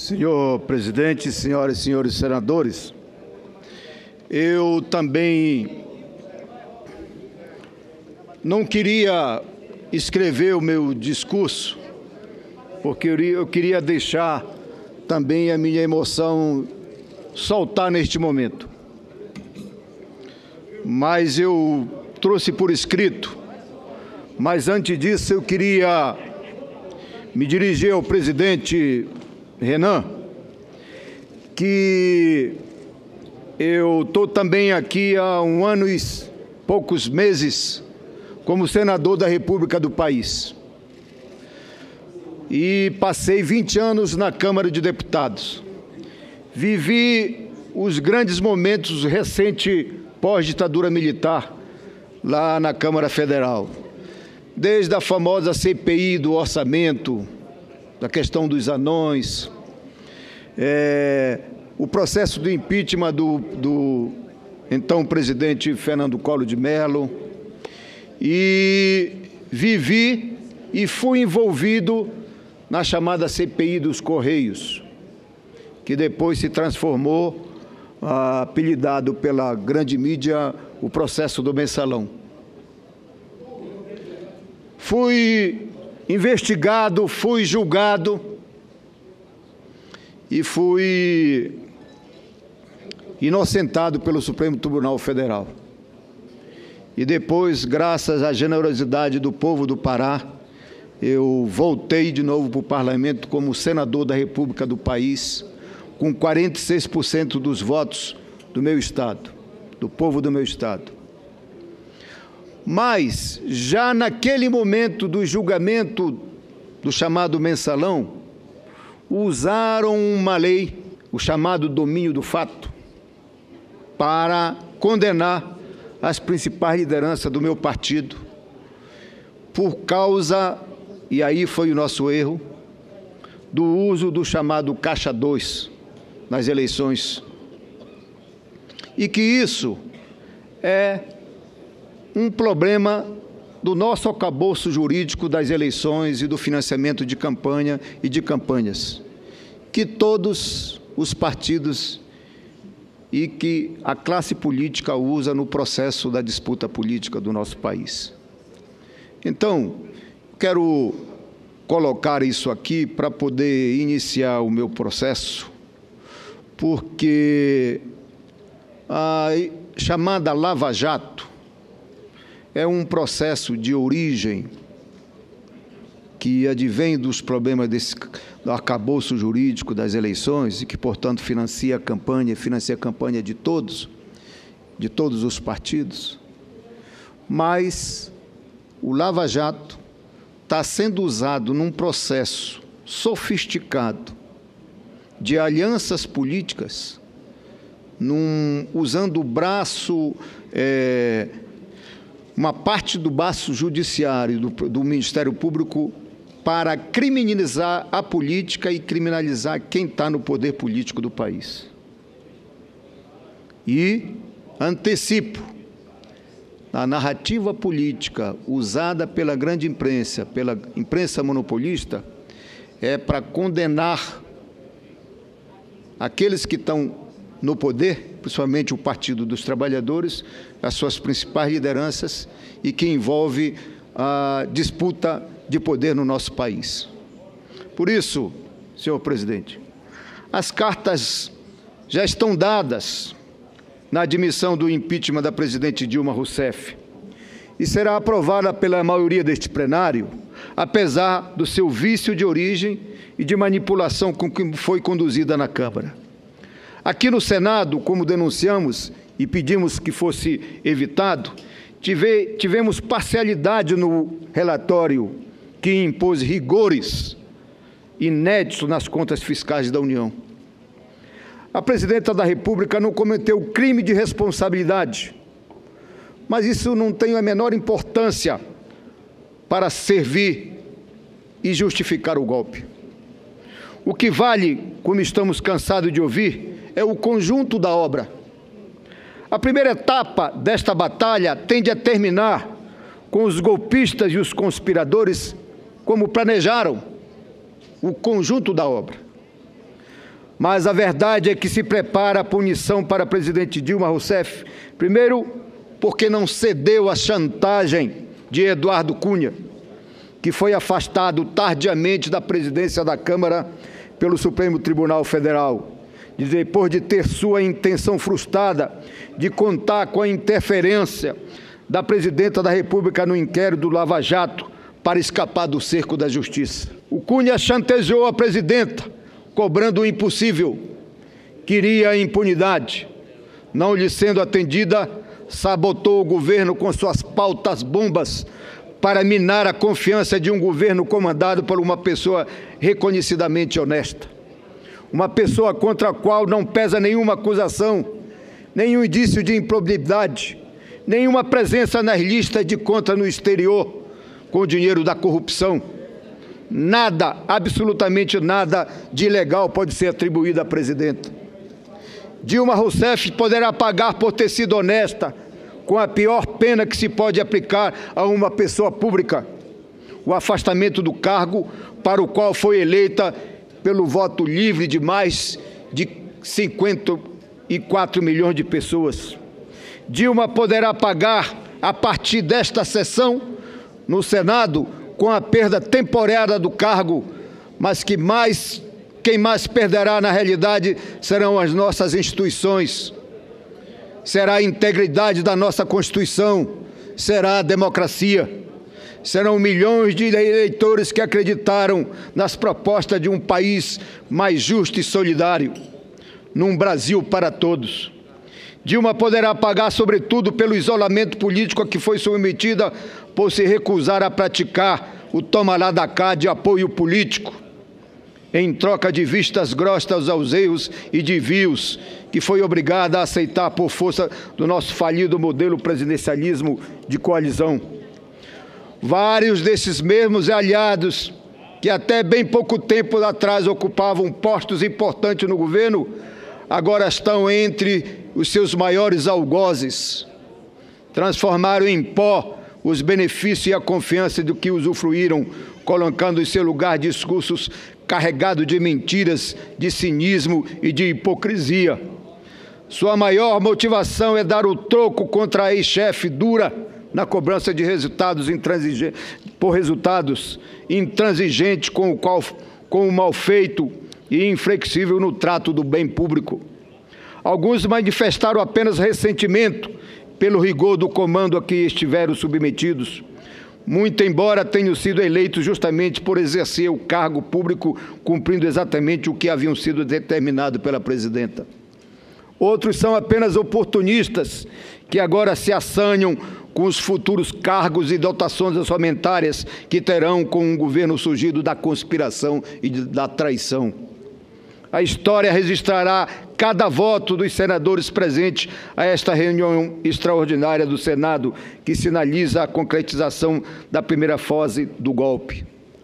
Senhor presidente, senhoras e senhores senadores, eu também não queria escrever o meu discurso, porque eu queria deixar também a minha emoção soltar neste momento. Mas eu trouxe por escrito, mas antes disso eu queria me dirigir ao presidente Renan, que eu estou também aqui há 1 ano e poucos meses como senador da República do país. E passei 20 anos na Câmara de Deputados. Vivi os grandes momentos recentes pós-ditadura militar lá na Câmara Federal. Desde a famosa CPI do orçamento, da questão dos anões, o processo do impeachment do então presidente Fernando Collor de Mello, e vivi e fui envolvido na chamada CPI dos Correios, que depois se transformou, apelidado pela grande mídia, o processo do Mensalão. Fui investigado, fui julgado e fui inocentado pelo Supremo Tribunal Federal. E depois, graças à generosidade do povo do Pará, eu voltei de novo para o Parlamento como senador da República do país, com 46% dos votos do meu estado, do povo do meu estado. Mas, já naquele momento do julgamento do chamado Mensalão, usaram uma lei, o chamado domínio do fato, para condenar as principais lideranças do meu partido, por causa, e aí foi o nosso erro, do uso do chamado Caixa 2 nas eleições. E que isso é um problema do nosso arcabouço jurídico das eleições e do financiamento de campanha e de campanhas, que todos os partidos e que a classe política usa no processo da disputa política do nosso país. Então, quero colocar isso aqui para poder iniciar o meu processo, porque a chamada Lava Jato é um processo de origem que advém dos problemas do arcabouço jurídico das eleições e que, portanto, financia a campanha de todos os partidos. Mas o Lava Jato está sendo usado num processo sofisticado de alianças políticas, usando o braço, uma parte do braço judiciário do Ministério Público para criminalizar a política e criminalizar quem está no poder político do país. E antecipo, a narrativa política usada pela grande imprensa, pela imprensa monopolista, é para condenar aqueles que estão no poder, principalmente o Partido dos Trabalhadores, as suas principais lideranças, e que envolve a disputa de poder no nosso país. Por isso, senhor presidente, as cartas já estão dadas na admissão do impeachment da presidente Dilma Rousseff e será aprovada pela maioria deste plenário, apesar do seu vício de origem e de manipulação com que foi conduzida na Câmara. Aqui no Senado, como denunciamos e pedimos que fosse evitado, tivemos parcialidade no relatório que impôs rigores inéditos nas contas fiscais da União. A presidenta da República não cometeu crime de responsabilidade, mas isso não tem a menor importância para servir e justificar o golpe. O que vale, como estamos cansados de ouvir, é o conjunto da obra. A primeira etapa desta batalha tende a terminar com os golpistas e os conspiradores, como planejaram, o conjunto da obra. Mas a verdade é que se prepara a punição para a presidente Dilma Rousseff, primeiro, porque não cedeu à chantagem de Eduardo Cunha, que foi afastado tardiamente da presidência da Câmara pelo Supremo Tribunal Federal, depois de ter sua intenção frustrada de contar com a interferência da presidenta da República no inquérito do Lava Jato para escapar do cerco da justiça. O Cunha chantageou a presidenta, cobrando o impossível, queria a impunidade. Não lhe sendo atendida, sabotou o governo com suas pautas bombas para minar a confiança de um governo comandado por uma pessoa reconhecidamente honesta. Uma pessoa contra a qual não pesa nenhuma acusação, nenhum indício de improbidade, nenhuma presença nas listas de conta no exterior com o dinheiro da corrupção. Nada, absolutamente nada de ilegal pode ser atribuído à presidenta. Dilma Rousseff poderá pagar por ter sido honesta com a pior pena que se pode aplicar a uma pessoa pública, o afastamento do cargo para o qual foi eleita pelo voto livre de mais de 54 milhões de pessoas. Dilma poderá pagar, a partir desta sessão, no Senado, com a perda temporária do cargo, mas quem mais perderá, na realidade, serão as nossas instituições, será a integridade da nossa Constituição, será a democracia, serão milhões de eleitores que acreditaram nas propostas de um país mais justo e solidário, num Brasil para todos. Dilma poderá pagar, sobretudo, pelo isolamento político a que foi submetida por se recusar a praticar o toma lá da cá de apoio político, em troca de vistas grossas aos erros e desvios que foi obrigada a aceitar por força do nosso falido modelo presidencialismo de coalizão. Vários desses mesmos aliados que até bem pouco tempo atrás ocupavam postos importantes no governo, agora estão entre os seus maiores algozes. Transformaram em pó os benefícios e a confiança do que usufruíram, colocando em seu lugar discursos carregados de mentiras, de cinismo e de hipocrisia. Sua maior motivação é dar o troco contra a ex-chefe dura na cobrança de resultados intransigente com o mal feito e inflexível no trato do bem público. Alguns manifestaram apenas ressentimento pelo rigor do comando a que estiveram submetidos, muito embora tenham sido eleitos justamente por exercer o cargo público, cumprindo exatamente o que haviam sido determinado pela presidenta. Outros são apenas oportunistas, que agora se assanham com os futuros cargos e dotações orçamentárias que terão com um governo surgido da conspiração e da traição. A história registrará cada voto dos senadores presentes a esta reunião extraordinária do Senado, que sinaliza a concretização da primeira fase do golpe.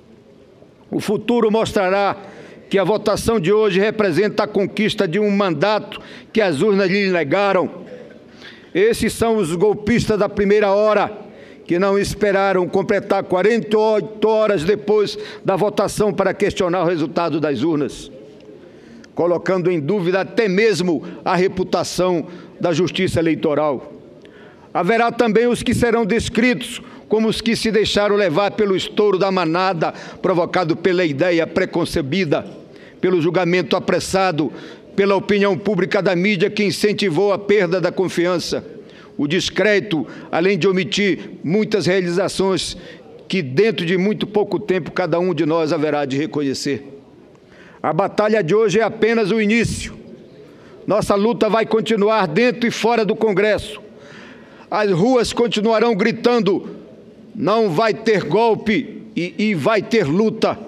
O futuro mostrará que a votação de hoje representa a conquista de um mandato que as urnas lhe negaram. Esses são os golpistas da primeira hora, que não esperaram completar 48 horas depois da votação para questionar o resultado das urnas, colocando em dúvida até mesmo a reputação da justiça eleitoral. Haverá também os que serão descritos como os que se deixaram levar pelo estouro da manada, provocado pela ideia preconcebida, pelo julgamento apressado, pela opinião pública da mídia que incentivou a perda da confiança, o descrédito, além de omitir muitas realizações que dentro de muito pouco tempo cada um de nós haverá de reconhecer. A batalha de hoje é apenas o início. Nossa luta vai continuar dentro e fora do Congresso. As ruas continuarão gritando: não vai ter golpe e vai ter luta.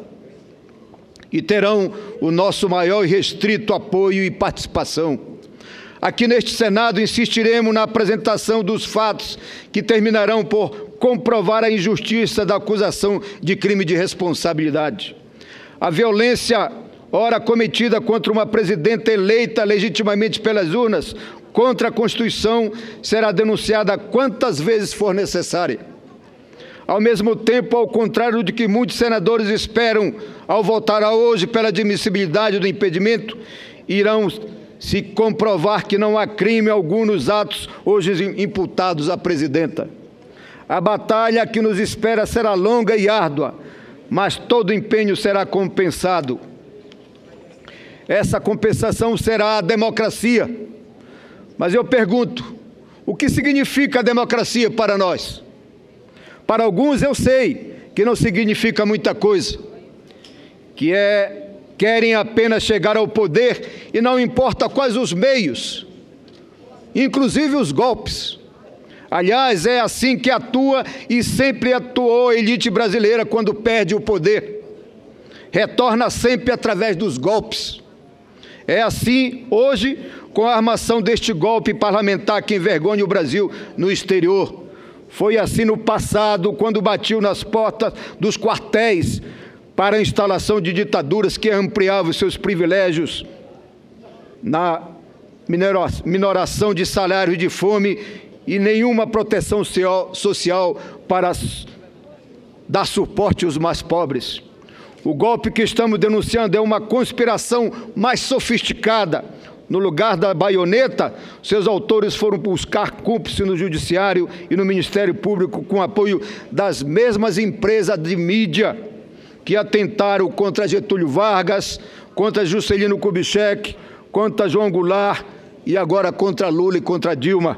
E terão o nosso maior e restrito apoio e participação. Aqui neste Senado insistiremos na apresentação dos fatos que terminarão por comprovar a injustiça da acusação de crime de responsabilidade. A violência ora cometida contra uma presidenta eleita legitimamente pelas urnas, contra a Constituição, será denunciada quantas vezes for necessária. Ao mesmo tempo, ao contrário do que muitos senadores esperam, ao votar hoje pela admissibilidade do impedimento, irão se comprovar que não há crime algum nos atos hoje imputados à presidenta. A batalha que nos espera será longa e árdua, mas todo empenho será compensado. Essa compensação será a democracia. Mas eu pergunto, o que significa a democracia para nós? Para alguns eu sei que não significa muita coisa, querem apenas chegar ao poder e não importa quais os meios, inclusive os golpes. Aliás, é assim que atua e sempre atuou a elite brasileira quando perde o poder. Retorna sempre através dos golpes. É assim hoje com a armação deste golpe parlamentar que envergonha o Brasil no exterior. Foi assim no passado, quando batiu nas portas dos quartéis para a instalação de ditaduras que ampliavam seus privilégios na minoração de salário e de fome e nenhuma proteção social para dar suporte aos mais pobres. O golpe que estamos denunciando é uma conspiração mais sofisticada. No lugar da baioneta, seus autores foram buscar cúmplices no Judiciário e no Ministério Público com apoio das mesmas empresas de mídia que atentaram contra Getúlio Vargas, contra Juscelino Kubitschek, contra João Goulart e agora contra Lula e contra Dilma.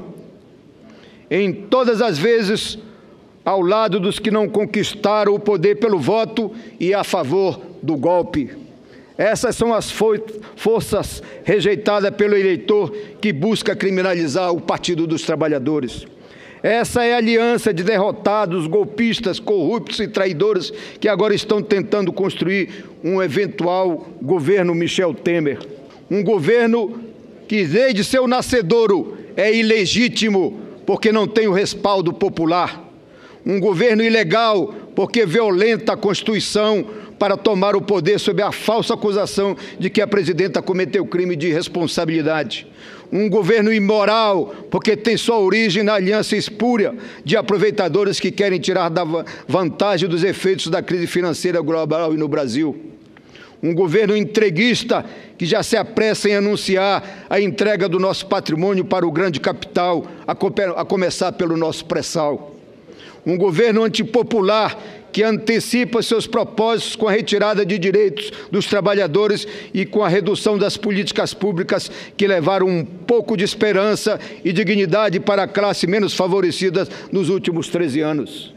Em todas as vezes, ao lado dos que não conquistaram o poder pelo voto e a favor do golpe. Essas são as forças rejeitadas pelo eleitor que busca criminalizar o Partido dos Trabalhadores. Essa é a aliança de derrotados, golpistas, corruptos e traidores que agora estão tentando construir um eventual governo Michel Temer. Um governo que, desde seu nascedouro, é ilegítimo porque não tem o respaldo popular. Um governo ilegal porque violenta a Constituição para tomar o poder sob a falsa acusação de que a presidenta cometeu crime de responsabilidade. Um governo imoral porque tem sua origem na aliança espúria de aproveitadores que querem tirar da vantagem dos efeitos da crise financeira global e no Brasil. Um governo entreguista que já se apressa em anunciar a entrega do nosso patrimônio para o grande capital, a começar pelo nosso pré-sal. Um governo antipopular que antecipa seus propósitos com a retirada de direitos dos trabalhadores e com a redução das políticas públicas que levaram um pouco de esperança e dignidade para a classe menos favorecida nos últimos 13 anos.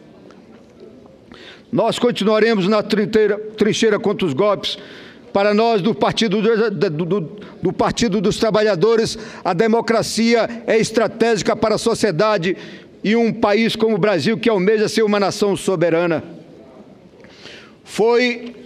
Nós continuaremos na trincheira contra os golpes. Para nós, do Partido dos Trabalhadores, a democracia é estratégica para a sociedade e um país como o Brasil, que almeja ser uma nação soberana. Foi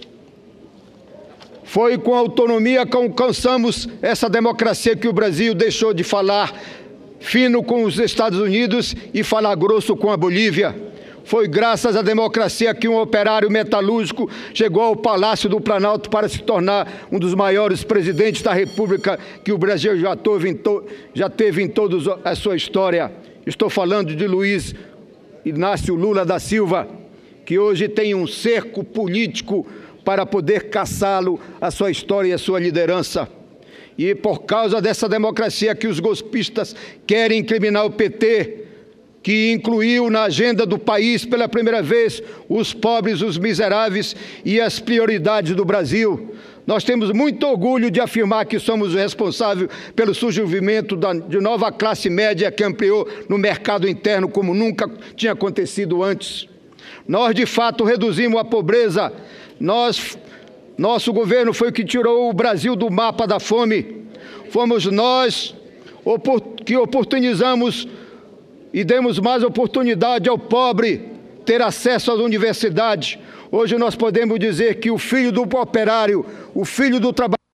com autonomia que alcançamos essa democracia que o Brasil deixou de falar fino com os Estados Unidos e falar grosso com a Bolívia. Foi graças à democracia que um operário metalúrgico chegou ao Palácio do Planalto para se tornar um dos maiores presidentes da República que o Brasil já teve em toda a sua história. Estou falando de Luiz Inácio Lula da Silva, que hoje tem um cerco político para poder caçá-lo, a sua história e a sua liderança. E por causa dessa democracia que os golpistas querem incriminar o PT, que incluiu na agenda do país pela primeira vez os pobres, os miseráveis e as prioridades do Brasil. Nós temos muito orgulho de afirmar que somos responsáveis pelo surgimento de nova classe média que ampliou no mercado interno como nunca tinha acontecido antes. Nós, de fato, reduzimos a pobreza. Nosso governo foi o que tirou o Brasil do mapa da fome. Fomos nós que oportunizamos e demos mais oportunidade ao pobre ter acesso às universidades. Hoje nós podemos dizer que o filho do operário, o filho do trabalhador,